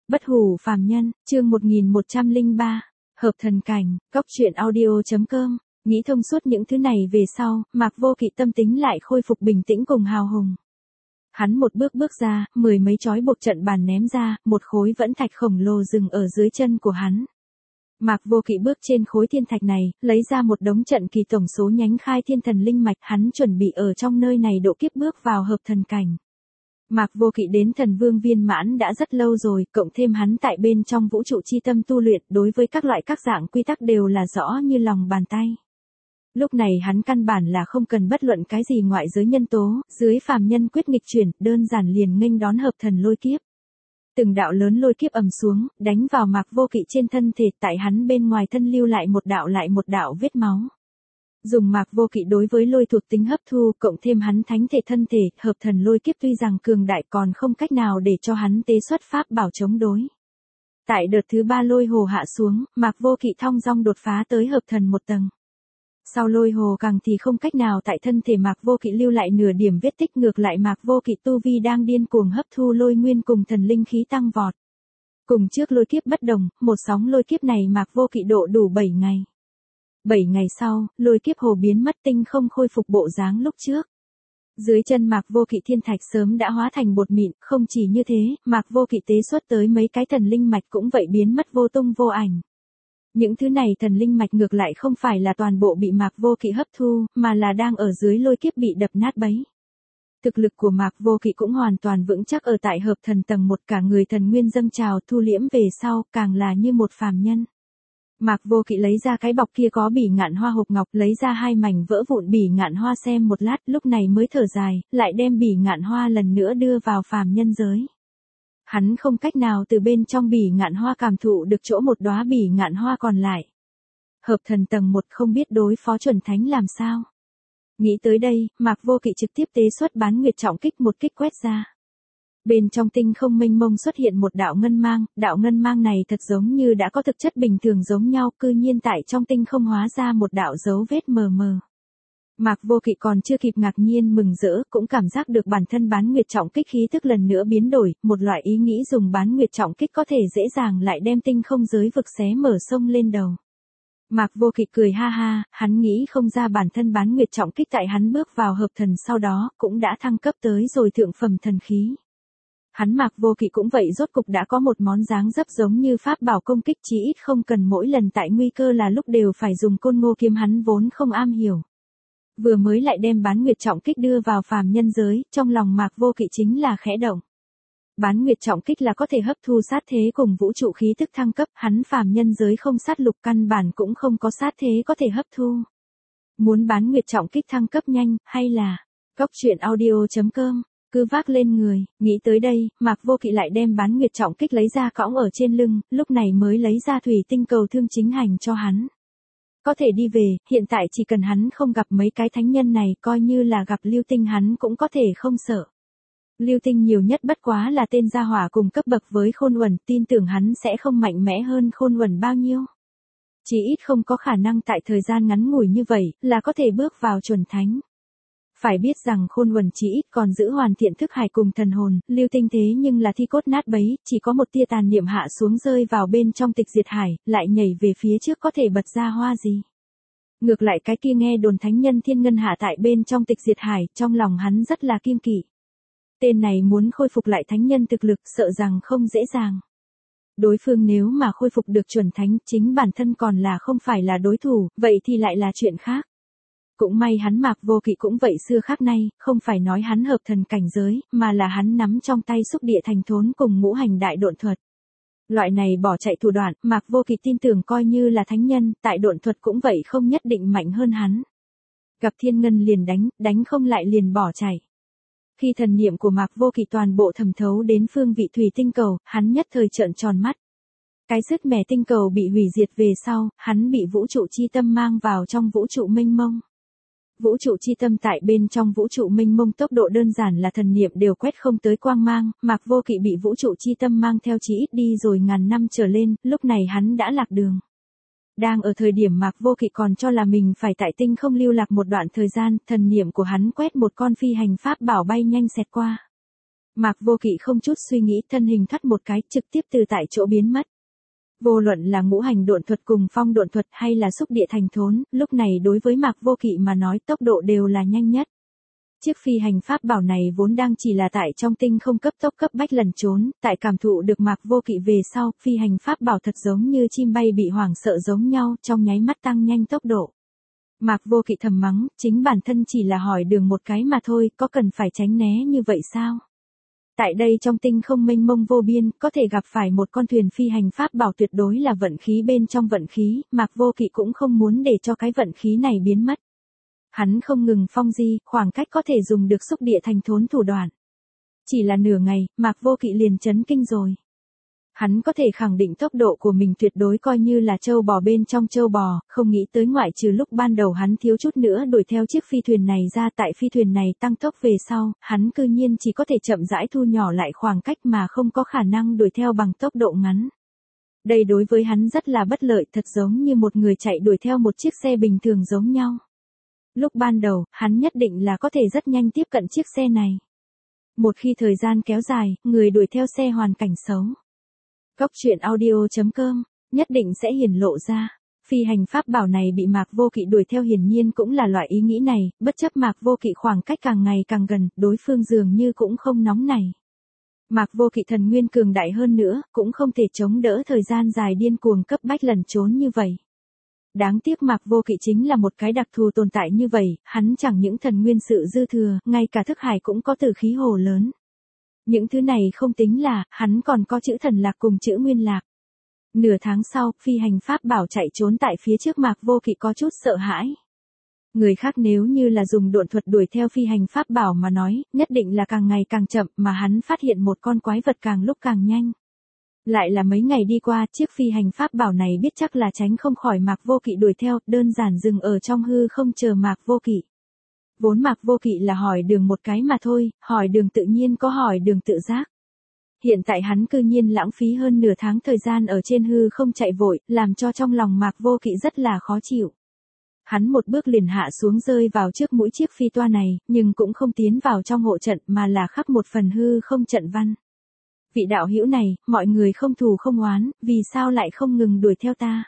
Bất hủ phàm nhân, chương 1103, hợp thần cảnh, góc truyện audio.com. Nghĩ thông suốt những thứ này về sau, Mạc Vô Kỵ tâm tính lại khôi phục bình tĩnh cùng hào hùng. Hắn một bước bước ra, mười mấy chói buộc trận bàn ném ra, một khối vẫn thạch khổng lồ dừng ở dưới chân của hắn. Mạc Vô Kỵ bước trên khối thiên thạch này, lấy ra một đống trận kỳ tổng số nhánh khai thiên thần linh mạch, hắn chuẩn bị ở trong nơi này độ kiếp bước vào hợp thần cảnh. Mạc Vô Kỵ đến thần vương viên mãn đã rất lâu rồi, cộng thêm hắn tại bên trong vũ trụ chi tâm tu luyện, đối với các loại các dạng quy tắc đều là rõ như lòng bàn tay. Lúc này hắn căn bản là không cần bất luận cái gì ngoại giới nhân tố, dưới phàm nhân quyết nghịch chuyển, đơn giản liền nghênh đón hợp thần lôi kiếp. Từng đạo lớn lôi kiếp ầm xuống, đánh vào Mạc Vô Kỵ trên thân thể, tại hắn bên ngoài thân lưu lại một đạo vết máu. Dùng Mạc Vô Kỵ đối với lôi thuộc tính hấp thu, cộng thêm hắn thánh thể thân thể, hợp thần lôi kiếp tuy rằng cường đại còn không cách nào để cho hắn tế xuất pháp bảo chống đối. Tại đợt thứ 3 lôi hồ hạ xuống, Mạc Vô Kỵ thong dong đột phá tới hợp thần một tầng. Sau lôi hồ càng thì không cách nào tại thân thể Mạc Vô Kỵ lưu lại nửa điểm vết tích, ngược lại Mạc Vô Kỵ tu vi đang điên cuồng hấp thu lôi nguyên cùng thần linh khí tăng vọt. Cùng trước lôi kiếp bất đồng, một sóng lôi kiếp này Mạc Vô Kỵ độ đủ 7 ngày. 7 ngày sau, lôi kiếp hồ biến mất, tinh không khôi phục bộ dáng lúc trước. Dưới chân Mạc Vô Kỵ thiên thạch sớm đã hóa thành bột mịn, không chỉ như thế, Mạc Vô Kỵ tế xuất tới mấy cái thần linh mạch cũng vậy biến mất vô tung vô ảnh. Những thứ này thần linh mạch ngược lại không phải là toàn bộ bị Mạc Vô Kỵ hấp thu, mà là đang ở dưới lôi kiếp bị đập nát bấy. Thực lực của Mạc Vô Kỵ cũng hoàn toàn vững chắc ở tại hợp thần tầng 1, cả người thần nguyên dâng trào, thu liễm về sau, càng là như một phàm nhân. Mạc Vô Kỵ lấy ra cái bọc kia có bỉ ngạn hoa hộp ngọc, lấy ra 2 mảnh vỡ vụn bỉ ngạn hoa xem một lát, lúc này mới thở dài, lại đem bỉ ngạn hoa lần nữa đưa vào phàm nhân giới. Hắn không cách nào từ bên trong bỉ ngạn hoa cảm thụ được chỗ một đóa bỉ ngạn hoa còn lại. Hợp thần tầng 1 không biết đối phó chuẩn thánh làm sao. Nghĩ tới đây, Mạc Vô Kỵ trực tiếp tế xuất bán nguyệt trọng kích, một kích quét ra. Bên trong tinh không mênh mông xuất hiện một đạo ngân mang này thật giống như đã có thực chất bình thường giống nhau, cư nhiên tại trong tinh không hóa ra một đạo dấu vết mờ mờ. Mạc Vô Kỵ còn chưa kịp ngạc nhiên mừng rỡ, cũng cảm giác được bản thân bán nguyệt trọng kích khí tức lần nữa biến đổi, một loại ý nghĩ dùng bán nguyệt trọng kích có thể dễ dàng lại đem tinh không giới vực xé mở sông lên đầu. Mạc Vô Kỵ cười ha ha, hắn nghĩ không ra bản thân bán nguyệt trọng kích tại hắn bước vào hợp thần sau đó, cũng đã thăng cấp tới rồi thượng phẩm thần khí. Hắn Mạc Vô Kỵ cũng vậy, rốt cục đã có một món dáng dấp giống như pháp bảo công kích, chí ít không cần mỗi lần tại nguy cơ là lúc đều phải dùng côn ngô kiếm, hắn vốn không am hiểu. Vừa mới lại đem bán nguyệt trọng kích đưa vào phàm nhân giới, trong lòng Mạc Vô Kỵ chính là khẽ động. Bán nguyệt trọng kích là có thể hấp thu sát thế cùng vũ trụ khí tức thăng cấp, hắn phàm nhân giới không sát lục căn bản cũng không có sát thế có thể hấp thu. Muốn bán nguyệt trọng kích thăng cấp nhanh, hay là góc truyện audio.com, cứ vác lên người, nghĩ tới đây, Mạc Vô Kỵ lại đem bán nguyệt trọng kích lấy ra cõng ở trên lưng, lúc này mới lấy ra thủy tinh cầu thương chính hành cho hắn. Có thể đi về, hiện tại chỉ cần hắn không gặp mấy cái thánh nhân này, coi như là gặp Lưu Tinh hắn cũng có thể không sợ. Lưu Tinh nhiều nhất bất quá là tên gia hỏa cùng cấp bậc với Khôn Uẩn, tin tưởng hắn sẽ không mạnh mẽ hơn Khôn Uẩn bao nhiêu. Chỉ ít không có khả năng tại thời gian ngắn ngủi như vậy, là có thể bước vào chuẩn thánh. Phải biết rằng Khôn Uẩn chỉ ít còn giữ hoàn thiện thức hải cùng thần hồn, Lưu Tinh thế nhưng là thi cốt nát bấy, chỉ có một tia tàn niệm hạ xuống rơi vào bên trong tịch diệt hải, lại nhảy về phía trước có thể bật ra hoa gì. Ngược lại cái kia nghe đồn thánh nhân thiên ngân hạ tại bên trong tịch diệt hải, trong lòng hắn rất là kiêng kỵ. Tên này muốn khôi phục lại thánh nhân thực lực, sợ rằng không dễ dàng. Đối phương nếu mà khôi phục được chuẩn thánh, chính bản thân còn là không phải là đối thủ, vậy thì lại là chuyện khác. Cũng may hắn Mạc Vô Kỵ cũng vậy xưa khác nay, không phải nói hắn hợp thần cảnh giới, mà là hắn nắm trong tay xúc địa thành thốn cùng ngũ hành đại độn thuật. Loại này bỏ chạy thủ đoạn, Mạc Vô Kỵ tin tưởng coi như là thánh nhân, tại độn thuật cũng vậy không nhất định mạnh hơn hắn. Gặp thiên ngân liền đánh không lại liền bỏ chạy. Khi thần niệm của Mạc Vô Kỵ toàn bộ thẩm thấu đến phương vị thủy tinh cầu, hắn nhất thời trợn tròn mắt. Cái sứt mẻ tinh cầu bị hủy diệt về sau, hắn bị vũ trụ chi tâm mang vào trong vũ trụ mênh mông. Vũ trụ chi tâm tại bên trong vũ trụ mênh mông, tốc độ đơn giản là thần niệm đều quét không tới quang mang, Mạc Vô Kỵ bị vũ trụ chi tâm mang theo chí ít đi rồi ngàn năm trở lên, lúc này hắn đã lạc đường. Đang ở thời điểm Mạc Vô Kỵ còn cho là mình phải tại tinh không lưu lạc một đoạn thời gian, thần niệm của hắn quét một con phi hành pháp bảo bay nhanh xẹt qua. Mạc Vô Kỵ không chút suy nghĩ, thân hình thoát một cái, trực tiếp từ tại chỗ biến mất. Vô luận là ngũ hành độn thuật cùng phong độn thuật hay là xúc địa thành thốn, lúc này đối với Mạc Vô Kỵ mà nói tốc độ đều là nhanh nhất. Chiếc phi hành pháp bảo này vốn đang chỉ là tại trong tinh không cấp tốc cấp bách lần trốn, tại cảm thụ được Mạc Vô Kỵ về sau, phi hành pháp bảo thật giống như chim bay bị hoảng sợ giống nhau, trong nháy mắt tăng nhanh tốc độ. Mạc Vô Kỵ thầm mắng, chính bản thân chỉ là hỏi đường một cái mà thôi, có cần phải tránh né như vậy sao? Tại đây trong tinh không mênh mông vô biên, có thể gặp phải một con thuyền phi hành pháp bảo tuyệt đối là vận khí bên trong vận khí, Mạc Vô Kỵ cũng không muốn để cho cái vận khí này biến mất. Hắn không ngừng phong di, khoảng cách có thể dùng được xúc địa thành thốn thủ đoạn. Chỉ là nửa ngày, Mạc Vô Kỵ liền chấn kinh rồi. Hắn có thể khẳng định tốc độ của mình tuyệt đối coi như là trâu bò bên trong trâu bò, không nghĩ tới ngoại trừ lúc ban đầu hắn thiếu chút nữa đuổi theo chiếc phi thuyền này ra, tại phi thuyền này tăng tốc về sau, hắn cư nhiên chỉ có thể chậm rãi thu nhỏ lại khoảng cách mà không có khả năng đuổi theo bằng tốc độ ngắn. Đây đối với hắn rất là bất lợi, thật giống như một người chạy đuổi theo một chiếc xe bình thường giống nhau. Lúc ban đầu, hắn nhất định là có thể rất nhanh tiếp cận chiếc xe này. Một khi thời gian kéo dài, người đuổi theo xe hoàn cảnh xấu. Góc truyện audio.com, nhất định sẽ hiển lộ ra. Phi hành pháp bảo này bị Mạc Vô Kỵ đuổi theo hiển nhiên cũng là loại ý nghĩ này, bất chấp Mạc Vô Kỵ khoảng cách càng ngày càng gần, đối phương dường như cũng không nóng nảy. Mạc Vô Kỵ thần nguyên cường đại hơn nữa, cũng không thể chống đỡ thời gian dài điên cuồng cấp bách lần trốn như vậy. Đáng tiếc Mạc Vô Kỵ chính là một cái đặc thù tồn tại như vậy, hắn chẳng những thần nguyên sự dư thừa, ngay cả thức hải cũng có tử khí hồ lớn. Những thứ này không tính là, hắn còn có chữ thần lạc cùng chữ nguyên lạc. Nửa tháng sau, phi hành pháp bảo chạy trốn tại phía trước Mạc Vô Kỵ có chút sợ hãi. Người khác nếu như là dùng độn thuật đuổi theo phi hành pháp bảo mà nói, nhất định là càng ngày càng chậm, mà hắn phát hiện một con quái vật càng lúc càng nhanh. Lại là mấy ngày đi qua, chiếc phi hành pháp bảo này biết chắc là tránh không khỏi Mạc Vô Kỵ đuổi theo, đơn giản dừng ở trong hư không chờ Mạc Vô Kỵ. Vốn Mạc Vô Kỵ là hỏi đường một cái mà thôi, hỏi đường tự nhiên có hỏi đường tự giác. Hiện tại hắn cư nhiên lãng phí hơn nửa tháng thời gian ở trên hư không chạy vội, làm cho trong lòng Mạc Vô Kỵ rất là khó chịu. Hắn một bước liền hạ xuống rơi vào trước mũi chiếc phi toa này, nhưng cũng không tiến vào trong hộ trận mà là khắc một phần hư không trận văn. Vị đạo hữu này, mọi người không thù không oán, vì sao lại không ngừng đuổi theo ta?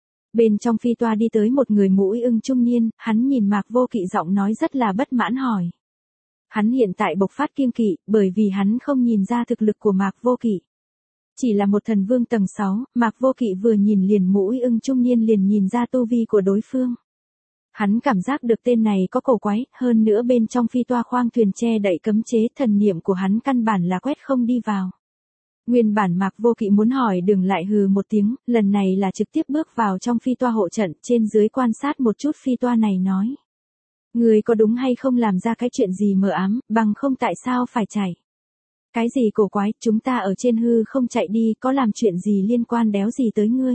Bên trong phi toa đi tới một người mũi ưng trung niên, hắn nhìn Mạc Vô Kỵ giọng nói rất là bất mãn hỏi. Hắn hiện tại bộc phát kiêng kỵ, bởi vì hắn không nhìn ra thực lực của Mạc Vô Kỵ. Chỉ là một thần vương tầng 6, Mạc Vô Kỵ vừa nhìn liền mũi ưng trung niên liền nhìn ra tu vi của đối phương. Hắn cảm giác được tên này có cổ quái, hơn nữa bên trong phi toa khoang thuyền che đậy cấm chế, thần niệm của hắn căn bản là quét không đi vào. Nguyên bản Mạc Vô Kỵ muốn hỏi đường lại hừ một tiếng, lần này là trực tiếp bước vào trong phi toa hộ trận, trên dưới quan sát một chút phi toa này nói. Người có đúng hay không làm ra cái chuyện gì mờ ám, bằng không tại sao phải chạy? Cái gì cổ quái, chúng ta ở trên hư không chạy đi, có làm chuyện gì liên quan đéo gì tới ngươi?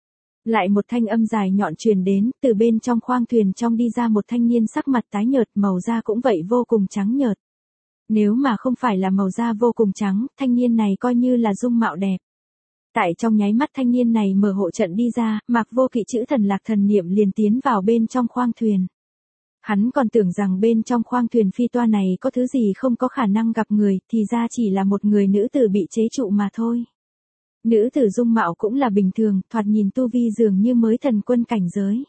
Lại một thanh âm dài nhọn truyền đến, từ bên trong khoang thuyền trong đi ra một thanh niên sắc mặt tái nhợt, màu da cũng vậy vô cùng trắng nhợt. Nếu mà không phải là màu da vô cùng trắng, thanh niên này coi như là dung mạo đẹp. Tại trong nháy mắt thanh niên này mở hộ trận đi ra, Mạc Vô Kỵ chữ thần lạc thần niệm liền tiến vào bên trong khoang thuyền. Hắn còn tưởng rằng bên trong khoang thuyền phi toa này có thứ gì không có khả năng gặp người, thì ra chỉ là một người nữ tử bị chế trụ mà thôi. Nữ tử dung mạo cũng là bình thường, thoạt nhìn tu vi dường như mới thần quân cảnh giới.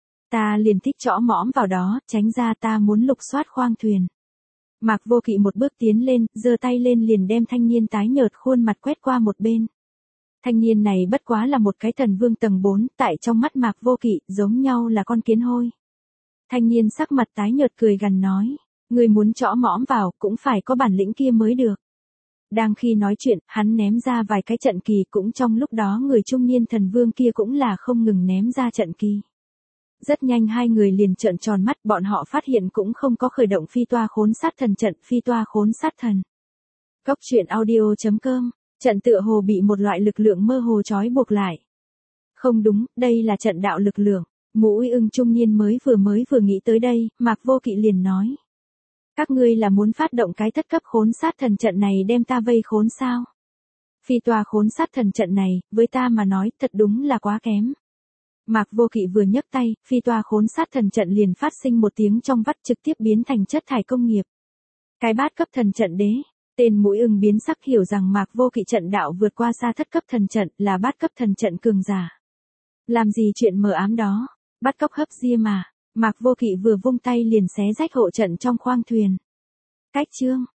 Ta liền thích chõ mõm vào đó, tránh ra, ta muốn lục soát khoang thuyền. Mạc Vô Kỵ một bước tiến lên, giơ tay lên liền đem thanh niên tái nhợt khuôn mặt quét qua một bên. Thanh niên này bất quá là một cái thần vương tầng 4, tại trong mắt Mạc Vô Kỵ, giống nhau là con kiến hôi. Thanh niên sắc mặt tái nhợt cười gằn nói, người muốn chõ mõm vào, cũng phải có bản lĩnh kia mới được. Đang khi nói chuyện, hắn ném ra vài cái trận kỳ, cũng trong lúc đó người trung niên thần vương kia cũng là không ngừng ném ra trận kỳ. Rất nhanh hai người liền trợn tròn mắt, bọn họ phát hiện cũng không có khởi động phi toa khốn sát thần trận, phi toa khốn sát thần. Góc truyện audio.com, trận tựa hồ bị một loại lực lượng mơ hồ trói buộc lại. Không đúng, đây là trận đạo lực lượng. Mũi ưng trung niên mới vừa nghĩ tới đây, Mạc Vô Kỵ liền nói. Các ngươi là muốn phát động cái thất cấp khốn sát thần trận này đem ta vây khốn sao? Phi toa khốn sát thần trận này, với ta mà nói, thật đúng là quá kém. Mạc Vô Kỵ vừa nhấc tay, phi toa khốn sát thần trận liền phát sinh một tiếng trong vắt, trực tiếp biến thành chất thải công nghiệp. Cái bát cấp thần trận đế, Tên mũi ưng biến sắc hiểu rằng Mạc Vô Kỵ trận đạo vượt qua xa thất cấp thần trận là bát cấp thần trận cường giả. Làm gì chuyện mờ ám đó, bắt cóc hấp ria mà. Mạc Vô Kỵ vừa vung tay liền xé rách hộ trận trong khoang thuyền. Cách chương